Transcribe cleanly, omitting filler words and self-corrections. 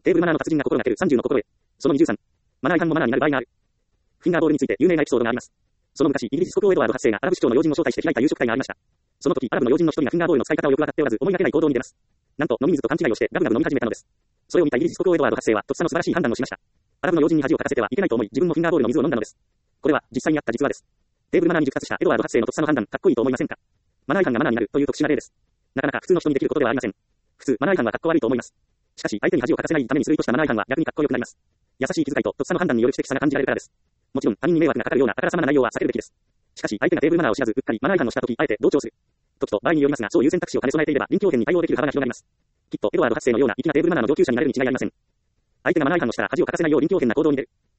テーブルマナーの達人が心がける30の心得。その23。マナー違反もマナーになる場合がある。フィンガーボールについて有名なエピソードがあります。その昔、イギリス国王エドワード8世がアラブ首長の要人を招待して開いた夕食会がありました。その時、アラブの要人の一人がフィンガーボールの使い方をよくわかっておらず、思いがけない行動に出ます。なんと、飲み水と勘違いをしてガブガブ飲み始めたのです。それを見たイギリス国王エドワード8世は、とっさの素晴らしい判断をしました。アラブの要人に恥をかかせてはいけないと思い、自分もフィンガーボールの水を飲んだのです。これは、実際にあった実話です。テーブルマナーに熟達したエドワード8世のとっさの判断、かっこいいと思いませんか？マナー違反がマナーになるという特殊な例です。なかなか普通の人にできることではありません。普通、マナー違反はかっこ悪いと思います。しかし、相手に恥をかかせないためにするとしたマナー違反は逆にかっこよくなります。優しい気遣いととっさの判断による知的さが感じられるからです。もちろん、他人に迷惑がかかるようなあからさまな内容は避けるべきです。しかし、相手がテーブルマナーを知らず、うっかりマナー違反をしたとき、あえて同調する。時と場合によりますが、そういう選択肢を兼ね備えていれば、臨機応変に対応できる幅が広がります。きっと、エドワード8世のような粋なテーブルマナーの上級者になれるに違いありません。相手がマナー違反をしたら恥をかかせないよう臨機応変な行動に出る。